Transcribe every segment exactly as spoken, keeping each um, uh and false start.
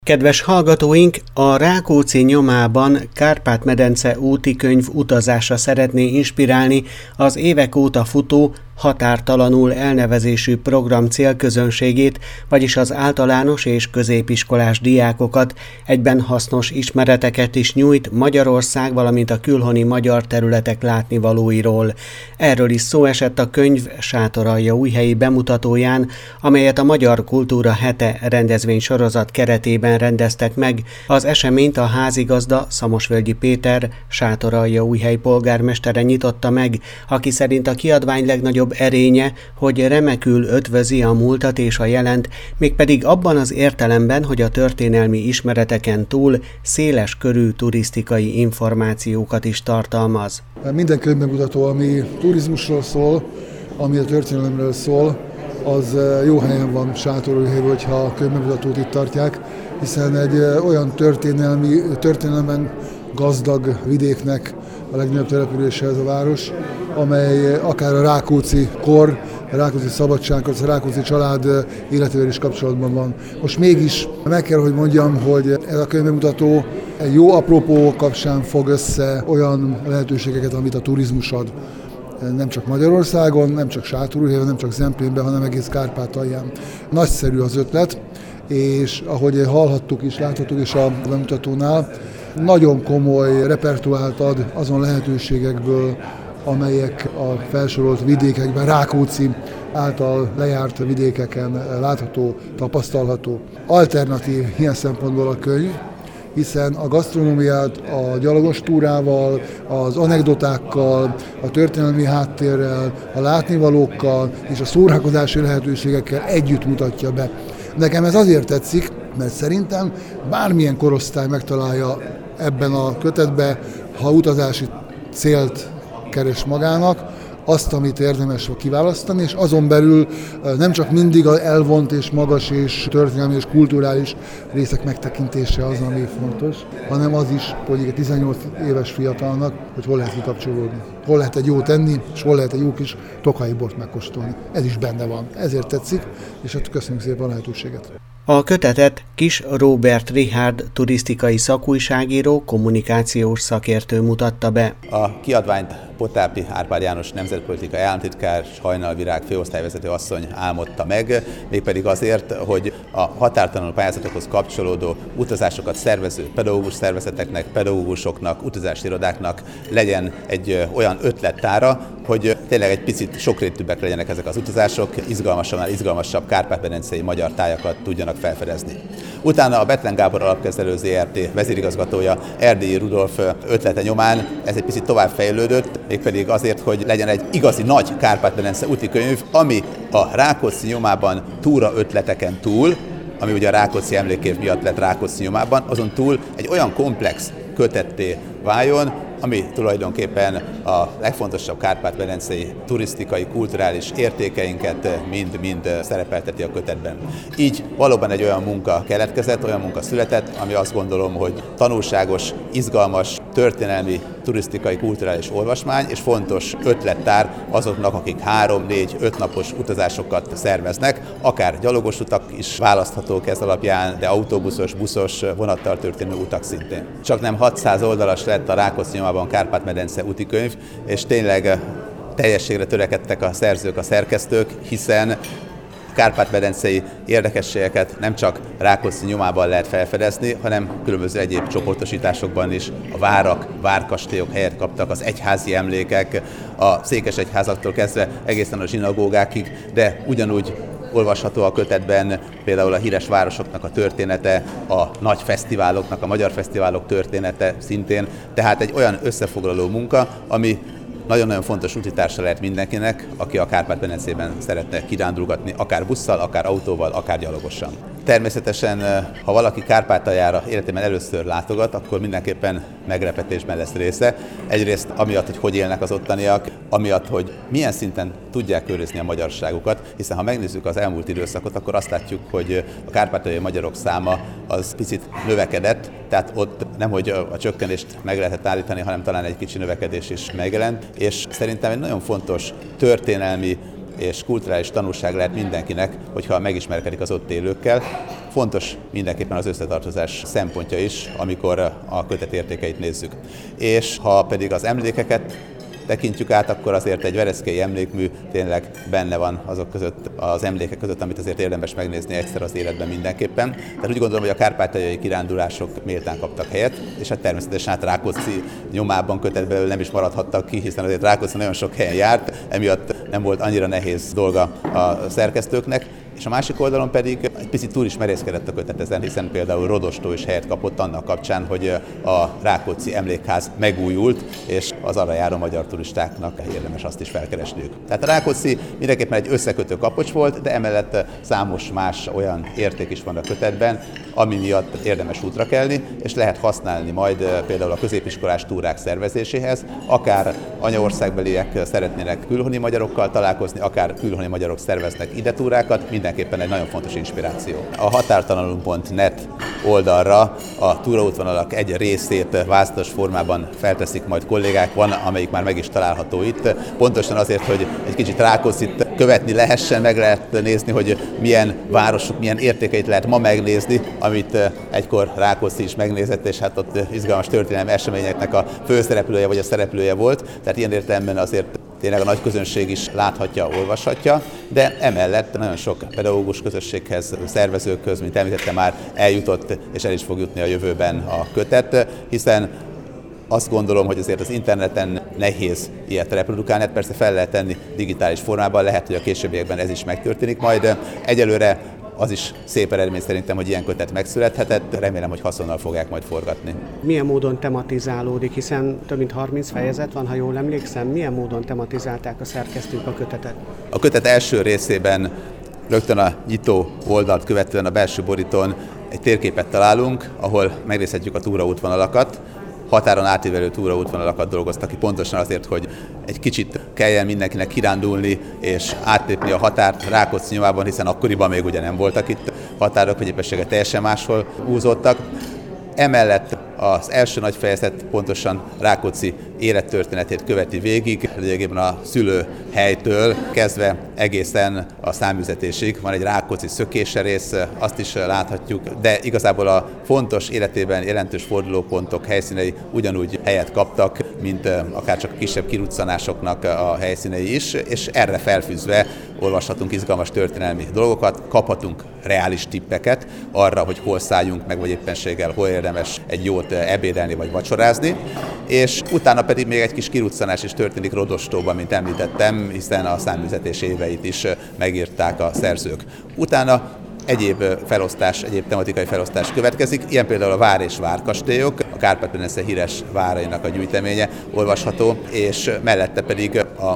Kedves hallgatóink, a Rákóczi nyomában Kárpát-medence úti könyv utazásra szeretné inspirálni az évek óta futó Határtalanul elnevezésű program célközönségét, vagyis az általános és középiskolás diákokat, egyben hasznos ismereteket is nyújt Magyarország, valamint a külhoni magyar területek látnivalóiról. Erről is szó esett a könyv Sátoraljaújhelyi bemutatóján, amelyet a Magyar Kultúra Hete rendezvénysorozat keretében rendeztek meg. Az eseményt a házigazda, Szamosvölgyi Péter, Sátoraljaújhely polgármestere nyitotta meg, aki szerint a kiadvány legnagyobb erénye, hogy remekül ötvözi a múltat és a jelent, mégpedig abban az értelemben, hogy a történelmi ismereteken túl széles körű turisztikai információkat is tartalmaz. Minden könyvbemutató, ami turizmusról szól, ami a történelemről szól, az jó helyen van Sátoraljaújhelyben, hogyha a könyvbemutatót itt tartják, hiszen egy olyan történelmi, történelemben gazdag vidéknek a legnagyobb települése ez a város, amely akár a Rákóczi kor, a Rákóczi szabadságkor, a Rákóczi család életével is kapcsolatban van. Most mégis meg kell, hogy mondjam, hogy ez a könyvbemutató egy jó apropó kapcsán fog össze olyan lehetőségeket, amit a turizmus ad. Nem csak Magyarországon, nem csak Sátoraljaújhelyen, nem csak Zemplénben, hanem egész Kárpátalján. Nagyszerű az ötlet, és ahogy hallhattuk is, láthattuk is a bemutatónál, nagyon komoly repertoárt ad azon lehetőségekből, amelyek a felsorolt vidékekben, Rákóczi által lejárt vidékeken látható, tapasztalható. Alternatív ilyen szempontból a könyv, hiszen a gasztronómiát a gyalogos túrával, az anekdotákkal, a történelmi háttérrel, a látnivalókkal és a szórakozási lehetőségekkel együtt mutatja be. Nekem ez azért tetszik, mert szerintem bármilyen korosztály megtalálja ebben a kötetben, ha utazási célt keres magának, azt, amit érdemes kiválasztani, és azon belül nem csak mindig az elvont és magas és történelmi és kulturális részek megtekintése az, ami fontos, hanem az is, hogy egy tizennyolc éves fiatalnak, hogy hol lehet kikapcsolódni, hol lehet egy jót enni, és hol lehet egy jó kis tokai bort megkóstolni. Ez is benne van. Ezért tetszik, és hát köszönjük szépen a lehetőséget. A kötetet Kis Róbert Richárd turisztikai szakújságíró, kommunikációs szakértő mutatta be. A kiadványt Pottápi Árpád János nemzetpolitikai államtitkár, Hajnal Virág főosztályvezető asszony álmodta meg, mégpedig azért, hogy a határtalanul pályázatokhoz kapcsolódó utazásokat szervező pedagógus szervezeteknek, pedagógusoknak, utazási irodáknak legyen egy olyan ötlettára, hogy tényleg egy picit sokrétűbbek legyenek ezek az utazások, izgalmasabban, izgalmasabb kárpát-medencei magyar tájakat tudjanak felfedezni. Utána a Bethlen Gábor Alapkezelő zé er té vezérigazgatója, Erdélyi Rudolf ötlete nyomán ez egy picit tovább fejlődött, mégpedig azért, hogy legyen egy igazi nagy Kárpát-medence úti könyv, ami a Rákóczi nyomában túra ötleteken túl, ami ugye a Rákóczi emlékév miatt lett Rákóczi nyomában, azon túl egy olyan komplex kötetté váljon, ami tulajdonképpen a legfontosabb kárpát-medencei turisztikai, kulturális értékeinket mind-mind szerepelteti a kötetben. Így valóban egy olyan munka keletkezett, olyan munka született, ami azt gondolom, hogy tanulságos, izgalmas, történelmi, turisztikai, kulturális olvasmány, és fontos ötlettár azoknak, akik három, négy, öt napos utazásokat szerveznek, akár gyalogos utak is választhatók ez alapján, de autóbuszos, buszos, vonattal történő utak szintén. Csak nem hatszáz oldalas lett a Rákóczi nyomában Kárpát-medence úti könyv, és tényleg teljességre törekedtek a szerzők, a szerkesztők, hiszen kárpát-medencei érdekességeket nem csak Rákóczi nyomában lehet felfedezni, hanem különböző egyéb csoportosításokban is. A várak, várkastélyok helyet kaptak, az egyházi emlékek, a székesegyházaktól kezdve egészen a zsinagógákig, de ugyanúgy olvasható a kötetben például a híres városoknak a története, a nagy fesztiváloknak, a magyar fesztiválok története szintén. Tehát egy olyan összefoglaló munka, ami nagyon-nagyon fontos útitársa lehet mindenkinek, aki a Kárpát-medencében szeretne kirándulgatni, akár busszal, akár autóval, akár gyalogosan. Természetesen, ha valaki Kárpátaljára életében először látogat, akkor mindenképpen meglepetésben lesz része. Egyrészt amiatt, hogy hogy élnek az ottaniak, amiatt, hogy milyen szinten tudják őrizni a magyarságukat, hiszen ha megnézzük az elmúlt időszakot, akkor azt látjuk, hogy a kárpátaljai magyarok száma az picit növekedett, tehát ott nemhogy a csökkenést meg lehetett állítani, hanem talán egy kicsi növekedés is megjelent, és szerintem egy nagyon fontos történelmi és kulturális tanulság lehet mindenkinek, hogyha megismerkedik az ott élőkkel. Fontos mindenképpen az összetartozás szempontja is, amikor a kötet értékeit nézzük. És ha pedig az emlékeket tekintjük át, akkor azért egy vereszkélyi emlékmű tényleg benne van azok között, az emlékek között, amit azért érdemes megnézni egyszer az életben mindenképpen. Tehát úgy gondolom, hogy a kárpátaljai kirándulások méltán kaptak helyet, és hát természetesen hát Rákóczi nyomában kötetből nem is maradhattak ki, hiszen azért Rákóczi nagyon sok helyen járt, emiatt nem volt annyira nehéz dolga a szerkesztőknek. És a másik oldalon pedig egy picit túl is merészkedett a kötet ezen, hiszen például Rodostó is helyet kapott annak kapcsán, hogy a Rákóczi emlékház megújult, és az arra járó magyar turistáknak érdemes azt is felkeresniük. Tehát a Rákóczi mindenképpen egy összekötő kapocs volt, de emellett számos más olyan érték is van a kötetben, ami miatt érdemes útra kelni, és lehet használni majd például a középiskolás túrák szervezéséhez, akár anyaországbeliek szeretnének külhoni magyarokkal találkozni, akár külhoni magyarok szerveznek ide túrákat, mindenképpen egy nagyon fontos inspiráció. A határtalanul pont net oldalra a túraútvonalak egy részét vázlatos formában felteszik majd kollégák, van, amelyik már meg is található itt. Pontosan azért, hogy egy kicsit Rákóczit követni lehessen, meg lehet nézni, hogy milyen városok, milyen értékeit lehet ma megnézni, amit egykor Rákóczi is megnézett, és hát ott izgalmas történelmi eseményeknek a főszereplője vagy a szereplője volt. Tehát ilyen értelemben azért tényleg a nagy közönség is láthatja, olvashatja, de emellett nagyon sok pedagógus közösséghez, szervezőkhöz, mint említettem már, eljutott és el is fog jutni a jövőben a kötet, hiszen azt gondolom, hogy azért az interneten nehéz ilyet reprodukálni, hát persze fel lehet tenni digitális formában, lehet, hogy a későbbiekben ez is megtörténik majd. Egyelőre az is szép eredmény szerintem, hogy ilyen kötet megszülethetett, remélem, hogy haszonnal fogják majd forgatni. Milyen módon tematizálódik, hiszen több mint harminc fejezet van, ha jól emlékszem, milyen módon tematizálták a szerkesztők a kötetet? A kötet első részében rögtön a nyitó oldalt követően a belső borítón egy térképet találunk, ahol megnézhetjük a túraútvonalakat. Határon átívelő túraútvonalakat dolgoztak ki pontosan azért, hogy egy kicsit kelljen mindenkinek kirándulni és átlépni a határt Rákóczi nyomában, hiszen akkoriban még ugye nem voltak itt határok, vagy éppenséggel teljesen máshol húzódtak. Emellett az első nagy fejezet pontosan Rákóczi élettörténetét követi végig, lényegében a szülőhelytől kezdve egészen a száműzetésig. Van egy Rákóczi szökése rész, azt is láthatjuk, de igazából a fontos életében jelentős fordulópontok helyszínei ugyanúgy helyet kaptak, mint akár csak a kisebb kiruccanásoknak a helyszínei is, és erre felfűzve olvashatunk izgalmas történelmi dolgokat, kaphatunk reális tippeket arra, hogy hol szálljunk meg, vagy éppenséggel hol érdemes egy jót ebédelni vagy vacsorázni, és utána pedig még egy kis kiruccanás is történik Rodostóban, mint említettem, hiszen a száműzetés éveit is megírták a szerzők. Utána egyéb felosztás, egyéb tematikai felosztás következik, ilyen például a vár és várkastélyok, a Kárpát-medence híres várainak a gyűjteménye olvasható, és mellette pedig a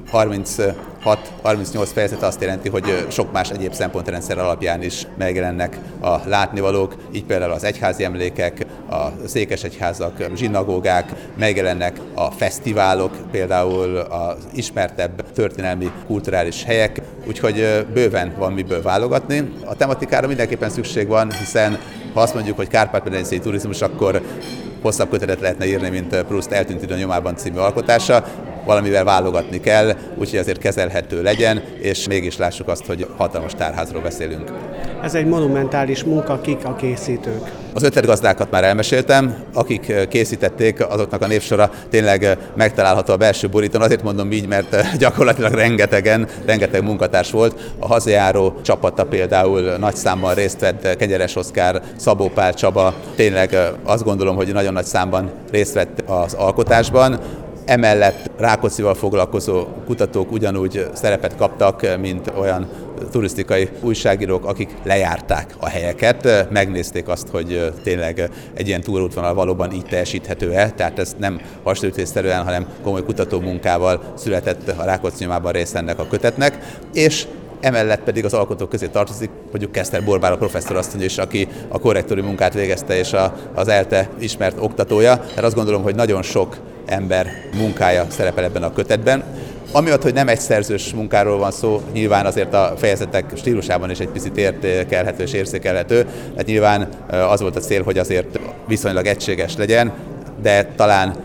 harminchat harmincnyolc fejezet azt jelenti, hogy sok más egyéb szempontrendszer alapján is megjelennek a látnivalók, így például az egyházi emlékek, a székesegyházak, zsinagógák, megjelennek a fesztiválok, például az ismertebb történelmi kulturális helyek, úgyhogy bőven van miből válogatni. A tematikára mindenképpen szükség van, hiszen ha azt mondjuk, hogy kárpát-medencei turizmus, akkor hosszabb kötetet lehetne írni, mint Proust Eltűnt idő nyomában című alkotása. Valamivel válogatni kell, úgyhogy azért kezelhető legyen, és mégis lássuk azt, hogy hatalmas tárházról beszélünk. Ez egy monumentális munka, kik a készítők? Az ötletgazdákat már elmeséltem, akik készítették, azoknak a névsora tényleg megtalálható a belső borítón. Azért mondom így, mert gyakorlatilag rengetegen, rengeteg munkatárs volt. A hazajáró csapata például nagy számban részt vett, Kenyeres Oszkár, Szabó Pál Csaba, tényleg azt gondolom, hogy nagyon nagy számban részt vett az alkotásban. Emellett Rákóczival foglalkozó kutatók ugyanúgy szerepet kaptak, mint olyan turisztikai újságírók, akik lejárták a helyeket, megnézték azt, hogy tényleg egy ilyen túraútvonal valóban így teljesíthető-e, tehát ez nem hasonlítésszerűen, hanem komoly kutatómunkával született a Rákóczi nyomában rész ennek a kötetnek, és emellett pedig az alkotók közé tartozik, mondjuk Keszter Borbála professzorasszony is, aki a korrektori munkát végezte, és a, az ELTE ismert oktatója. Tehát azt gondolom, hogy nagyon sok ember munkája szerepel ebben a kötetben. Amiatt, hogy nem egy szerzős munkáról van szó, nyilván azért a fejezetek stílusában is egy picit értékelhető és érzékelhető. Hát nyilván az volt a cél, hogy azért viszonylag egységes legyen, de talán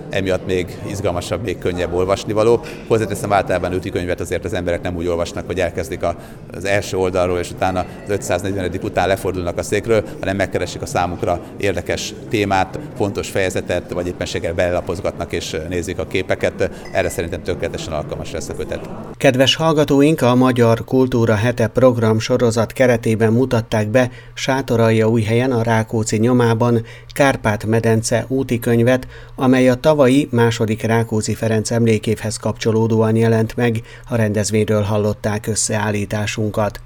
emiatt még izgalmasabb, még könnyebb olvasnivaló. Hozzáteszem, általában útikönyvet azért az emberek nem úgy olvasnak, hogy elkezdik az első oldalról, és utána az ötszáznegyvenedik után lefordulnak a székről, hanem megkeresik a számukra érdekes témát, fontos fejezetet, vagy éppenséggel belelapozgatnak és nézik a képeket. Erre szerintem tökéletesen alkalmas lesz a kötet. Kedves hallgatóink, a Magyar Kultúra Hete program sorozat keretében mutatták be Sátoraljaújhelyen a Rákóczi nyomában Kárpát-medence útikönyvet, amely a tavalyi második Rákóczi Ferenc emlékévhez kapcsolódóan jelent meg. A rendezvényről hallották összeállításunkat.